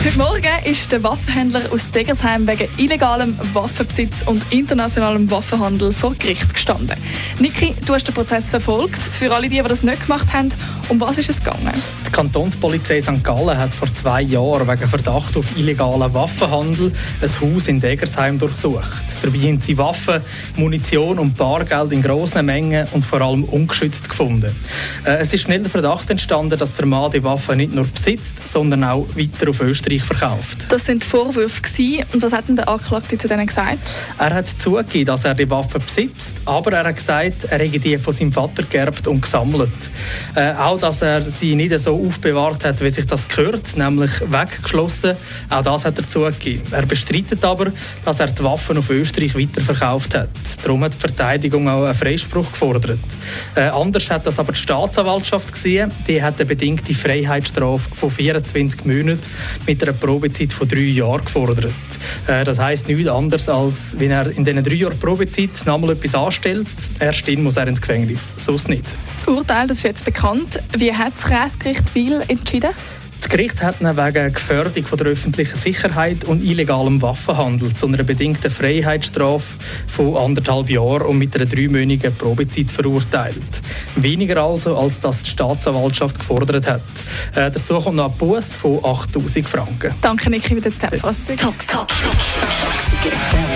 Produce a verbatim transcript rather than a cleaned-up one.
Heute Morgen ist der Waffenhändler aus Degersheim wegen illegalem Waffenbesitz und internationalem Waffenhandel vor Gericht gestanden. Niki, du hast den Prozess verfolgt. Für alle, die, die das nicht gemacht haben, um was ist es gegangen? Die Kantonspolizei Sankt Gallen hat vor zwei Jahren wegen Verdacht auf illegalen Waffenhandel ein Haus in Degersheim durchsucht. Dabei haben sie Waffen, Munition und Bargeld in grossen Mengen und vor allem ungeschützt gefunden. Äh, es ist schnell der Verdacht entstanden, dass der Mann die Waffen nicht nur besitzt, sondern auch weiter auf Österreich verkauft. Das sind die Vorwürfe gewesen. Und was hat denn der Anklagte zu denen gesagt? Er hat zugegeben, dass er die Waffen besitzt, aber er hat gesagt, er hätte die von seinem Vater geerbt und gesammelt. Äh, auch, dass er sie nicht so aufbewahrt hat, wie sich das gehört, nämlich weggeschlossen. Auch das hat er zugegeben. Er bestreitet aber, dass er die Waffen auf Österreich weiterverkauft hat. Darum hat die Verteidigung auch einen Freispruch gefordert. Äh, anders hat das aber die Staatsanwaltschaft gesehen. Die hat eine bedingte Freiheitsstrafe von vierundzwanzig Monaten mit einer Probezeit von drei Jahren gefordert. Äh, das heisst nichts anderes, als wenn er in diesen drei Jahren Probezeit nochmal etwas anstellt, erst dann muss er ins Gefängnis, sonst nicht. Das Urteil, das ist jetzt bekannt. Wie hat das Kreisgericht Wil entschieden? Das Gericht hat ihn wegen Gefährdung von der öffentlichen Sicherheit und illegalem Waffenhandel zu einer bedingten Freiheitsstrafe von anderthalb Jahren und mit einer dreimonatigen Probezeit verurteilt. Weniger also, als das die Staatsanwaltschaft gefordert hat. Äh, dazu kommt noch ein Buß von achttausend Franken. Danke, Niki, für die Zusammenfassung. Talk, talk, talk.